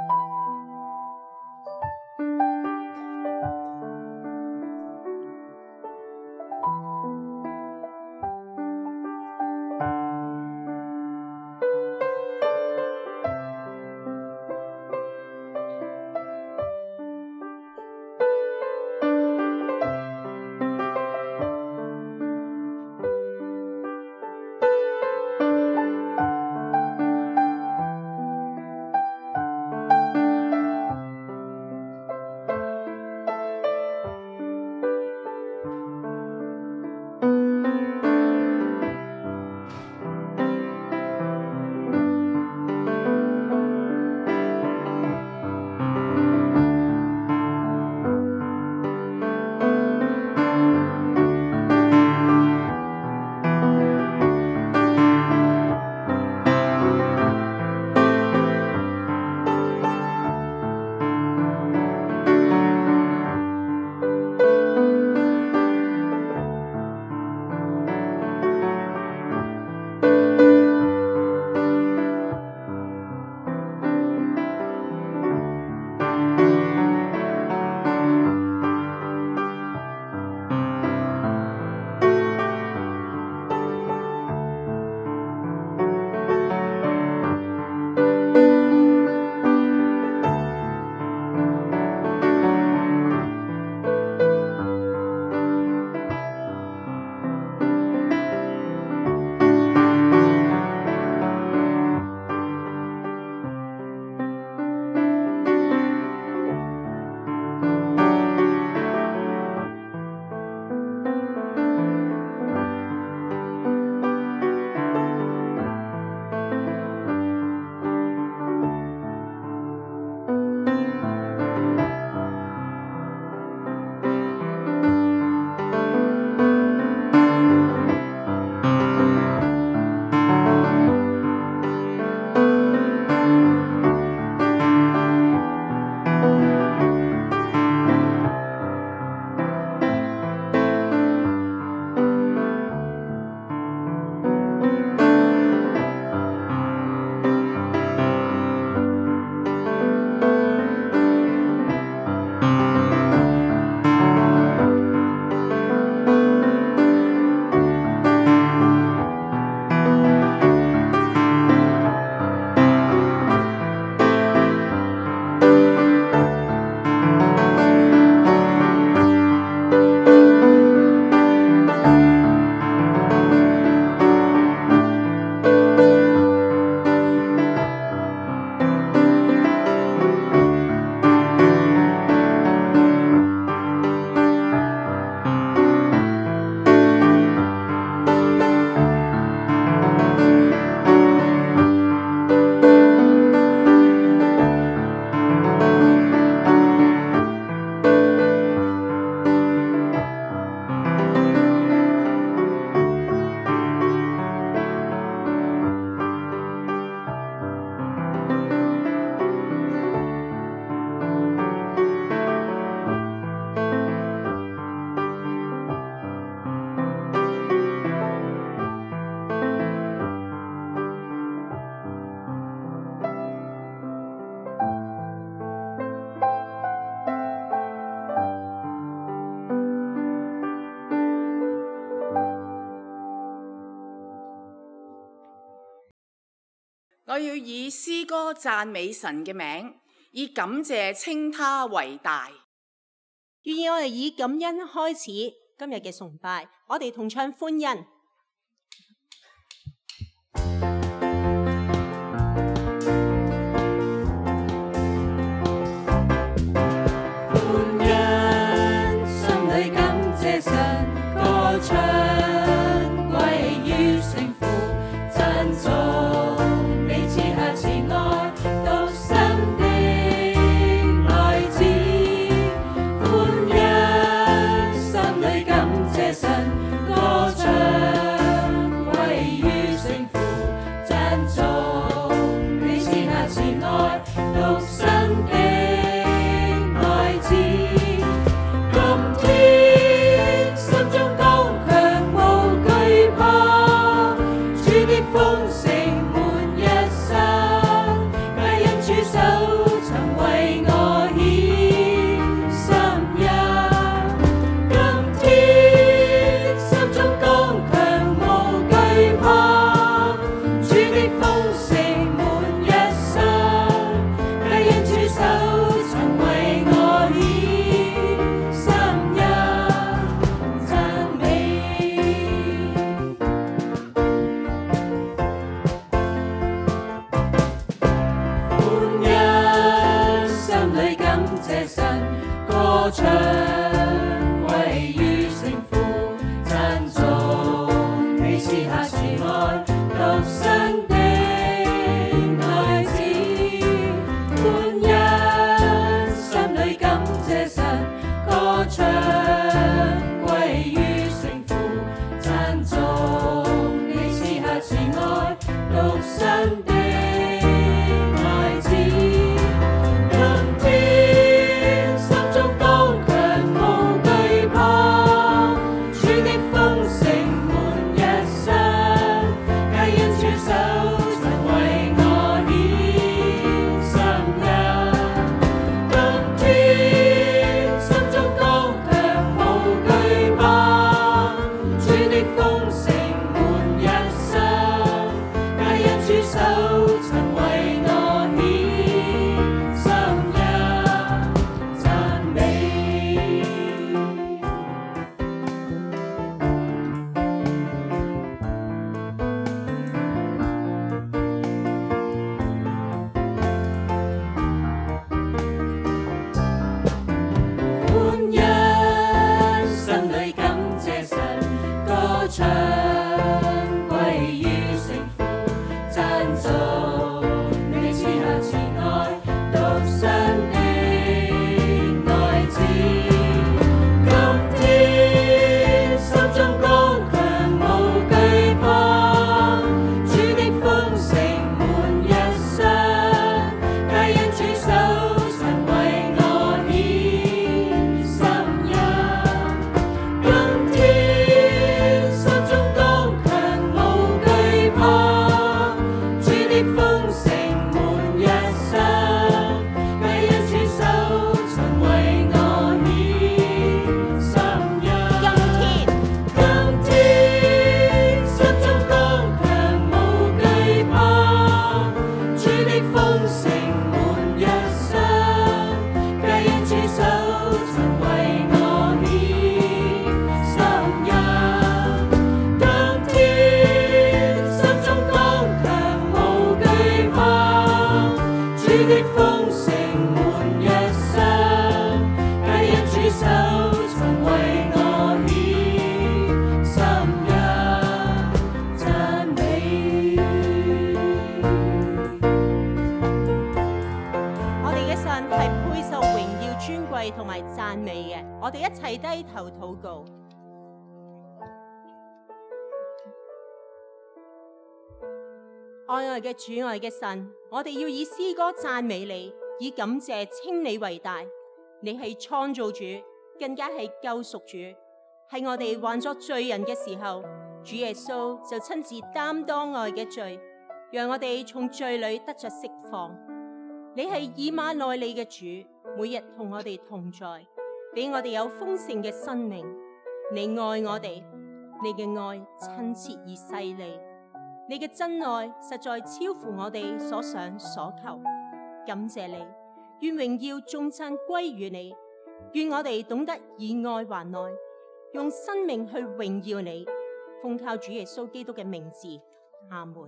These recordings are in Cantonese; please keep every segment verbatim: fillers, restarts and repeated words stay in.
我要以詩歌讚美神嘅名，以感謝稱他為大。 願意我哋以感恩開始今日嘅崇拜，我哋同唱歡欣。 風聲滿一生，皆因主手謝神，歌唱歸於聖父，讚頌你賜下慈愛獨生的愛子，歡欣心裏感謝神，歌唱歸於聖父，讚頌你賜下慈愛獨生的愛子。今天心中剛強無懼怕，主的豐盛滿一生，皆因主手曾為我獻心恩。今天心中剛強無懼怕，主的豐盛滿一生，皆因主手曾為我獻心恩，讚美。歡欣心裏感謝神，歌唱歸於聖父，讚頌你賜下慈愛獨生的愛子。今天心中剛強無懼怕，主的豐盛滿一生，皆因主手曾為我獻心恩。今天心中剛強無懼怕，主的豐盛滿一生，皆因主手曾為我獻心恩。 今天今天心中剛強無懼怕，主的豐盛滿一生，皆因主手曾為我獻心恩。今天心中剛強無懼怕，主的豐盛滿一生，皆因主手曾為我獻心恩，讚美。 我哋嘅神係配受榮耀、尊貴同埋讚美嘅，我哋一齊低頭禱告。愛愛嘅主，愛嘅神，我哋要以詩歌讚美你，以感謝稱你為大。你係創造主，更加係救贖主。喺我哋還作罪人嘅時候，主耶穌就親自擔當愛嘅罪，讓我哋從罪裏得着釋放。你係以馬內利嘅主，每日同我哋同在，俾我哋有豐盛嘅生命。你愛我哋，你嘅愛親切而細膩，你嘅真愛實在超乎我哋所想所求。感謝你，願榮耀頌讚歸於你，願我哋懂得以愛還愛，用生命去榮耀你。奉靠主耶穌基督嘅名字，阿門。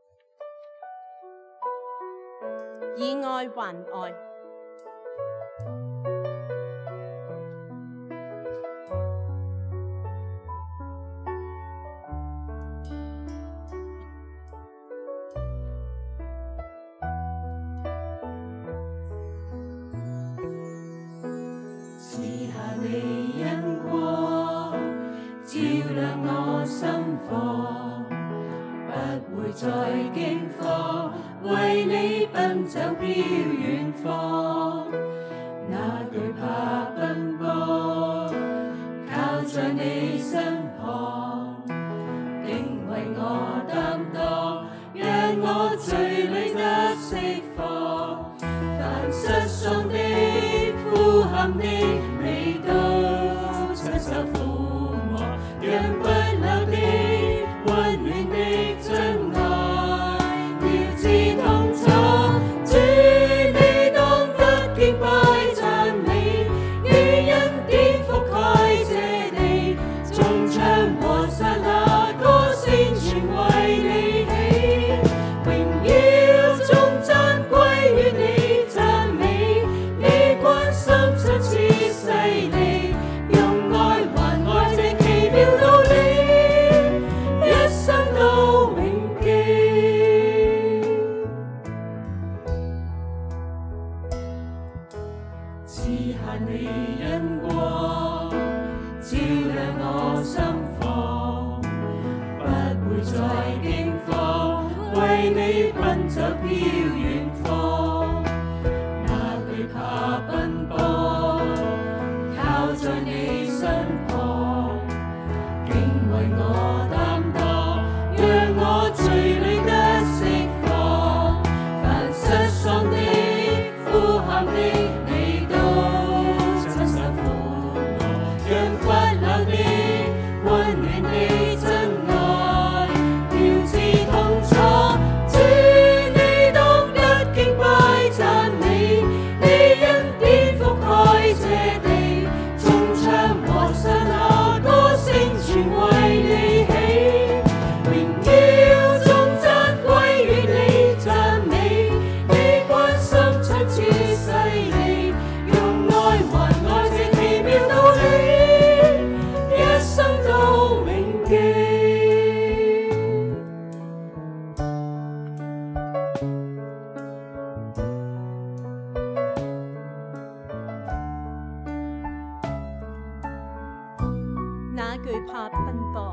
以愛還愛。 賜下你恩光，照亮我心房，不會再驚慌，為你奔走飄遠方，哪懼怕奔波，靠在你身旁，竟為我擔當，讓我罪裏得釋放，凡失喪的呼喊的，你都親手撫摸，讓不朽的溫暖的真愛，妙智同在。主你當得敬拜讚美，於恩典覆蓋這地，眾唱和撒那歌聲全為你起，榮耀頌讚歸於你，讚美你關心賜下你恩光，照亮我心房，不會再驚慌，為你奔走飄遠方，哪懼怕奔波，靠在你身旁，竟為我擔當，讓我罪裏得釋放，凡失喪的、呼喊的，你都親手撫我，讓不朽的、溫暖的真愛，調至痛楚。主，你當得敬拜讚美，你恩典覆蓋這地，眾唱和散那歌聲全為你起，榮耀頌讚歸於你，讚美你關心親切細膩，用愛還愛這奇妙道理，一生都銘記。 那懼怕奔波，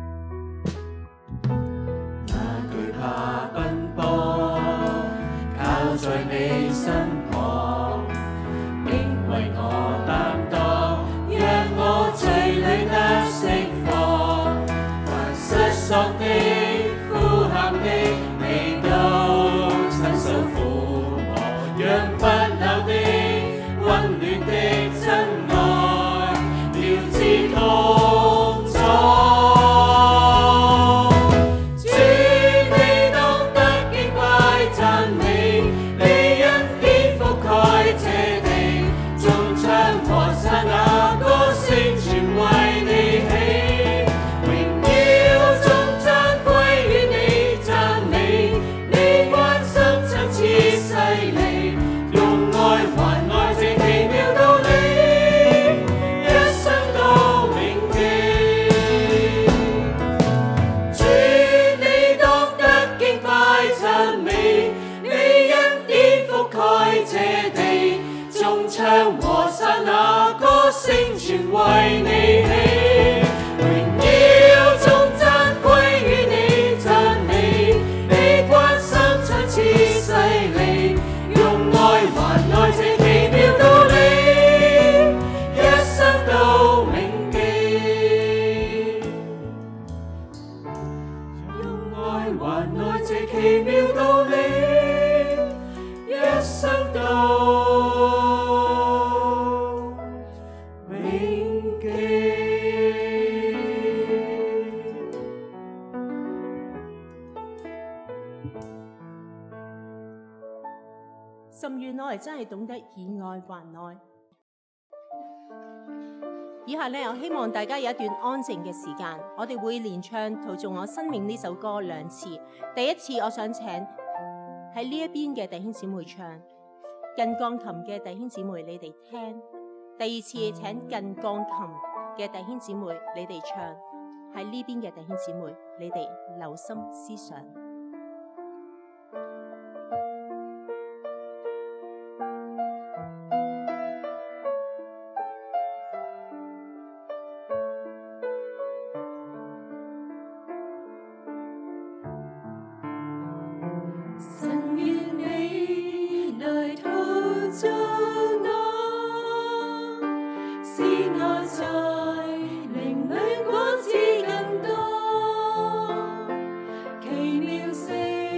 哪懼怕奔波，靠在你身旁，竟為我擔當，讓我罪裏得釋放，凡失喪的、呼喊的，你都親手撫我，讓不朽的、溫暖的真愛，調至痛楚。主，你當得敬拜讚美，你恩典覆蓋這地，眾唱和散那歌聲全為你起，榮耀頌讚歸於你，讚美你關心親切細膩，用愛還愛這奇妙道理，一生都銘記。主，你當得敬拜讚美，你恩典覆蓋這地，眾唱和散那歌聲全為你起，榮耀頌讚歸於你，讚美你關心親切細膩，用愛還愛這奇妙道理，一生都銘記。用愛還愛這奇妙道理，一生都銘記。 甚願我哋真係懂得以愛還愛。以下呢，我希望大家有一段安靜嘅時間，我哋會連唱《陶造我生命》呢首歌兩次。第一次，我想請喺呢一邊嘅弟兄姊妹唱，近鋼琴嘅弟兄姊妹你哋聽。第二次，請近鋼琴嘅弟兄姊妹你哋唱，喺呢邊嘅弟兄姊妹你哋留心思想。 神願你來陶造我，使我在靈裡果子更多。奇妙聖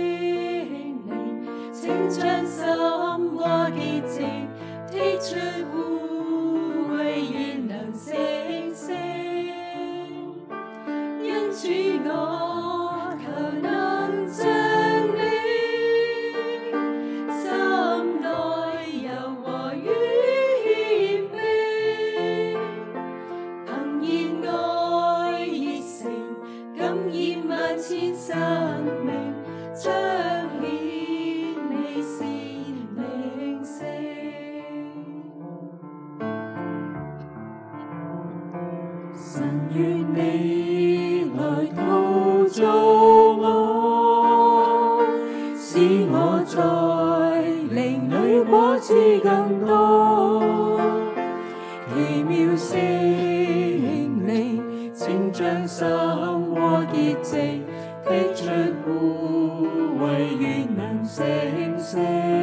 靈，請將心窩潔淨，剔除污穢，願能成聖。因主我求能像生命彰顯你是靈性，神願你來陶造我，使我在靈裡果子更多。 奇妙勝利，請將心和潔淨剔出污穢，願能成聖。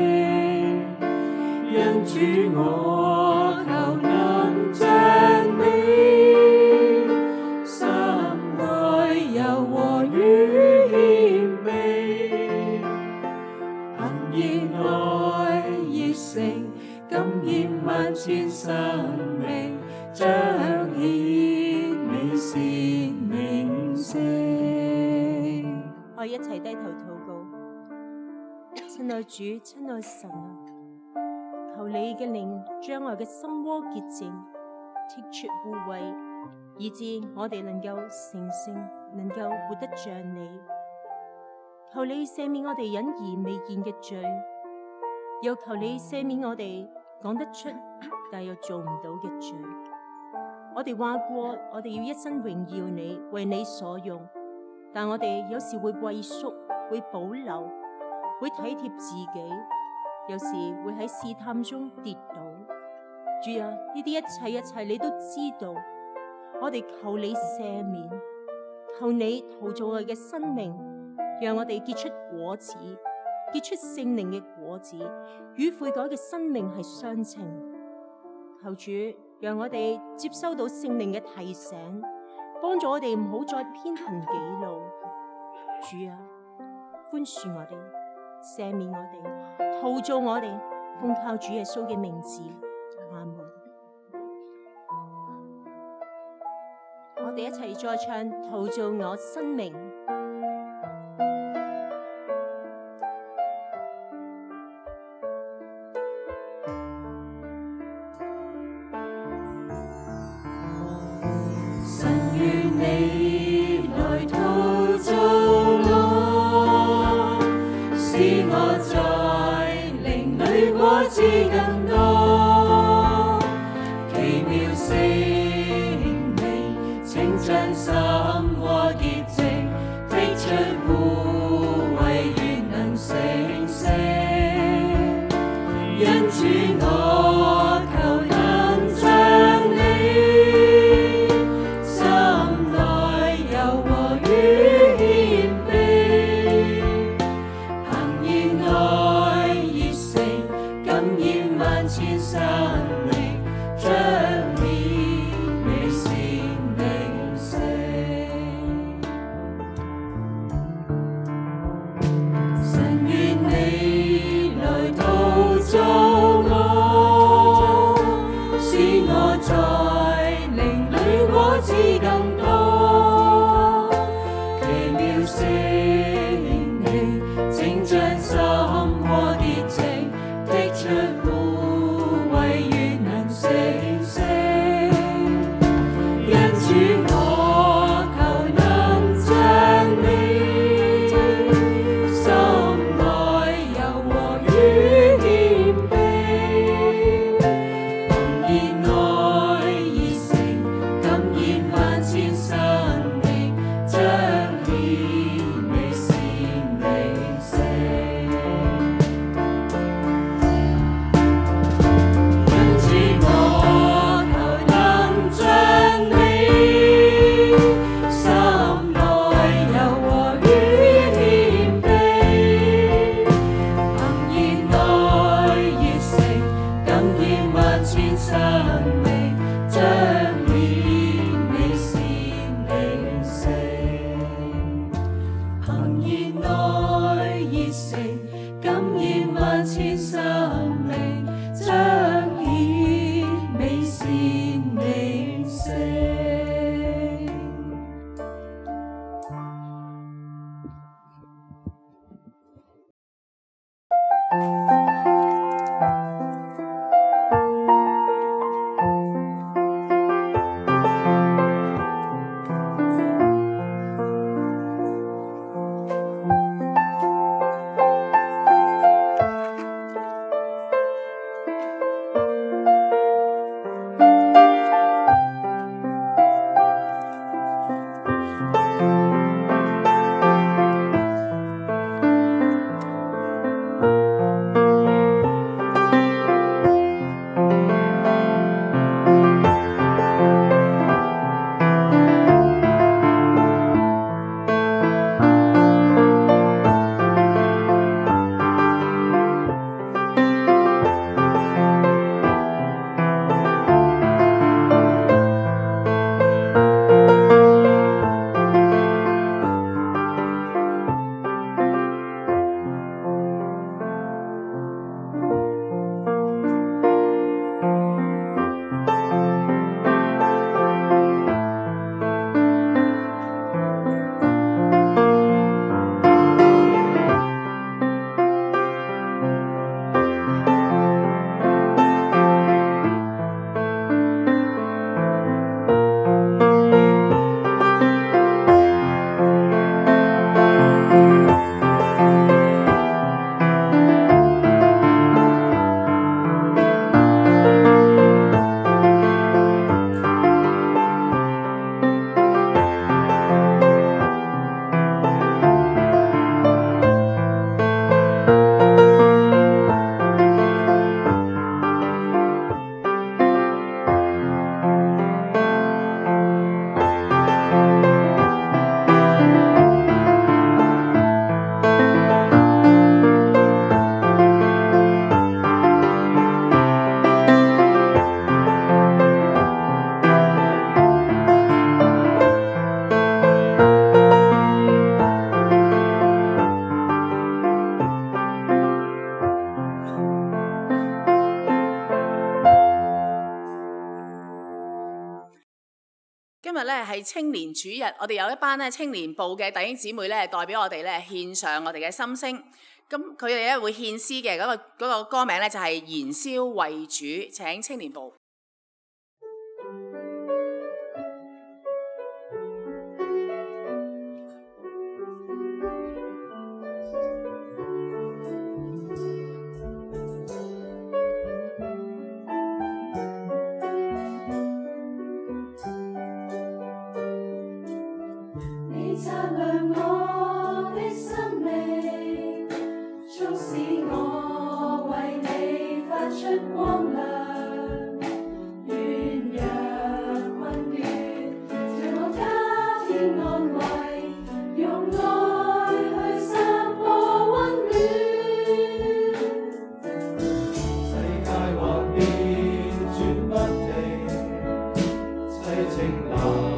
因主我求能像你，心內柔和與謙卑，憑熱愛熱誠，感染萬千生命，彰顯美善名聲。 我哋一齊低頭禱告。親愛主，親愛神啊，求你嘅靈將我嘅心窩潔淨，剔出污穢，以致我哋能夠成聖，能夠活得像你。求你赦免我哋隱而未見嘅罪，又求你赦免我哋講得出但又做唔到嘅罪。我哋話過，我哋要一生榮耀你，為你所用，但我哋有時會畏縮，會保留，會體貼自己，有時會喺試探中跌倒。主啊，呢啲一切一切你都知道，我哋求你赦免，求你陶造我哋嘅生命，讓我哋結出果子，結出聖靈嘅果子，與悔改嘅生命係相稱。求主讓我哋接收到聖靈嘅提醒，幫助我哋唔好再偏行己路。主啊，寬恕我哋，赦免我哋，陶造我哋，奉靠主耶穌嘅名字，阿門。我哋一齊再唱《陶造我生命》。 神願你來陶造我，使我在靈裡果子更多。奇妙勝利，請將心和潔淨剔出污穢，願能成聖。因主我求能像你，心內柔和與謙卑，憑熱愛熱誠，感染萬千生命，彰顯美善名聲。神願你來陶造我，使我在靈裡果子更多。奇妙勝利，請將心和潔淨剔出污穢，願能成聖。因主我求能像你，心內柔和與謙卑，憑熱愛熱誠，感染萬千生命，彰顯美善名聲。因主我求能像你，心內柔和與謙卑，憑熱愛熱誠，感染萬千生命，彰顯美善名聲。憑熱愛熱誠，感染萬千生命，彰顯美善名聲。 日咧係青年主日，我哋有一班咧青年部嘅弟兄姊妹咧代表我哋咧獻上我哋嘅心聲。咁佢哋咧會獻詩嘅嗰個嗰個歌名咧就係燃燒為主，請青年部。 擦亮我的生命，促使我為你發出光亮。軟弱困倦，讓我加添安慰，用愛去散播溫暖。世界幻變轉不停，凄清冷。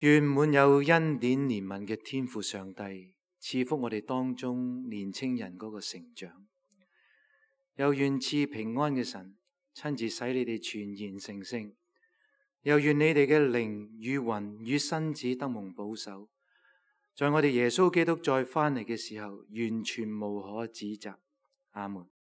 願滿有恩典憐憫嘅天父上帝賜福我哋當中年青人嗰個成長，又願賜平安嘅神親自使你哋全然成聖，又願你哋嘅靈與魂與身子得蒙保守，在我哋耶穌基督再翻嚟嘅時候完全無可指責。阿門。